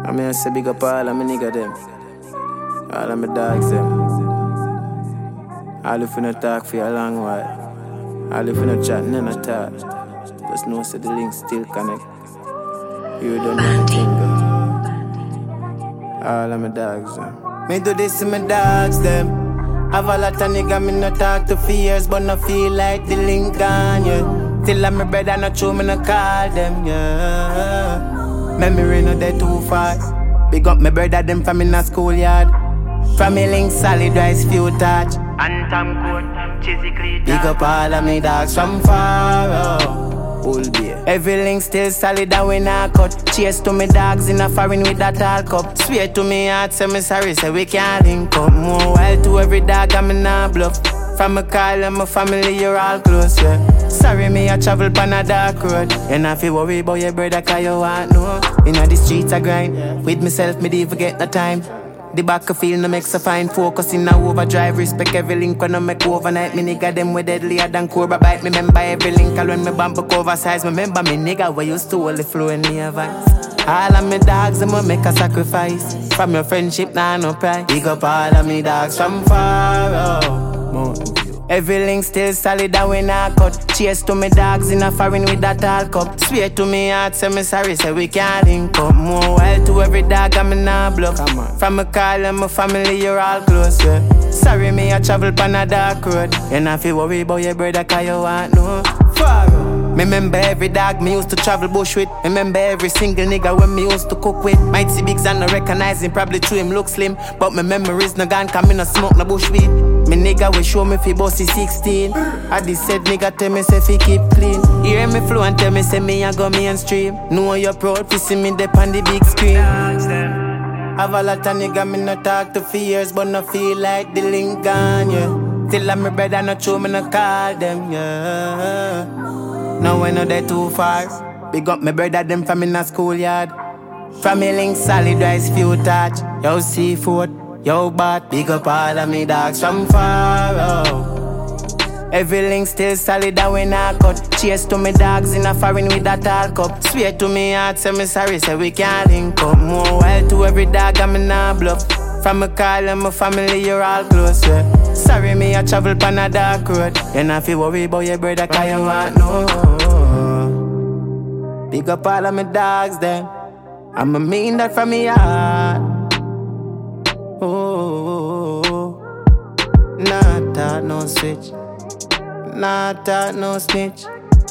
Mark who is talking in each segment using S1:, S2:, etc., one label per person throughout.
S1: I mean, I say big up all of my nigga them. All of my dogs them. All if you no talk for a long while. All if you no chat, none of talk. Just know so the link still connect. You don't know the thing though. All of my dogs them. Me do this to my dogs them. Have a lot of nigga me no talk to for years, but no feel like the link on, yeah. Till I'm my brother no true, me no call them, yeah. Memory no they too fast. Big up my brother them from in a schoolyard. From me link solid rise few touch.
S2: Anthem code, cheesy cleat.
S1: Big up all of me dogs from far out. Old beer. Every link still solid and we not cut. Cheers to me dogs in a foreign with that tall cup. Swear to me heart say me sorry, say we can't link up. More wild to every dog and me not bluff. From me call and my family you're all close, yeah. Sorry me I travel pan a dark road. You not feel worry about your brother cause you want no. Inna the streets I grind. With myself me didn't forget the time. The back of feel no makes a fine. Focus in a overdrive. Respect every link when I make overnight. Me nigga them way deadlier than Cobra Bite. Me remember every link. All when me bump up oversize. Me remember me nigga we used to hold the flow in me advice. All of me dogs them will make a sacrifice. From your friendship nah no price. Big up all of me dogs from far out. Every link still solid and we not cut. Cheers to me dogs in a foreign with that tall cup. Swear to me heart say me sorry, say we can't link up. More wild to every dog and me not bluff. From me call and my family you're all close, yeah. Sorry me I travel pan a dark road. You not feel worry about your brother cause you want no. Me remember every dog me used to travel bush with. Me remember every single nigga when me used to cook with. Might see bigs and no recognize him, probably true him look slim. But my memories no gone cause me no smoke no bush weed. Me nigga will show me fi bossy 16. I just said nigga tell me say fi keep clean. Hear me flow and tell me say me I go mainstream. Know you're proud fi see me dep on the big screen. Have a lot of nigga me no talk to for years, but no feel like the link gone, yeah. Till I'm my brother no true me no call them, yeah. Now when no they too far. Big up my brother them from in a schoolyard. From me link solid rise few touch. Yo seafood, yo bat. Big up all of me dogs from far out. Every link still solid and we not cut. Cheers to me dogs in a foreign with that tall cup. Swear to me heart say me sorry, say we can't link up. More wild to every dog and me not bluff. From me call and my family you're all close, yeah. Sorry me I travel pan a dark road. You not feel worry about your brother cause you want no. Big up all of my dogs then. I'ma mean that from me heart. Oh, not that no switch. Not that no snitch.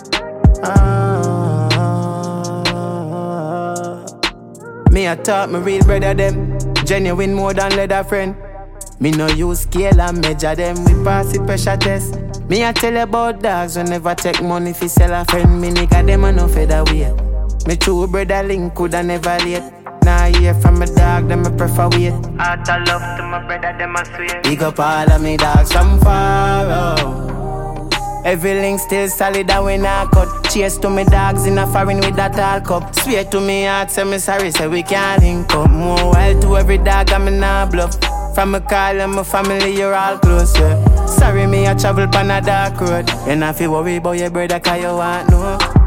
S1: Me I taught my real brother them. Genuine more than leather friend. Me no use scale and measure them. We pass the pressure test. Me I tell you about dogs who never take money fi sell a friend. Me nigga them a no featherweight. Me true brother link coulda never late. Nah hear from my dog them I prefer wait.
S2: Heart of love to my brother them I swear.
S1: Big up all of me dogs from far out. Every link still solid and we not cut. Cheers to me dogs in a foreign with that tall cup. Swear to me heart say me sorry, say we can't link up. More wild to every dog and me not bluff. From me call and my family you're all close, yeah. Sorry me I travel pan a dark road. You not feel worry about your brother cause you want no.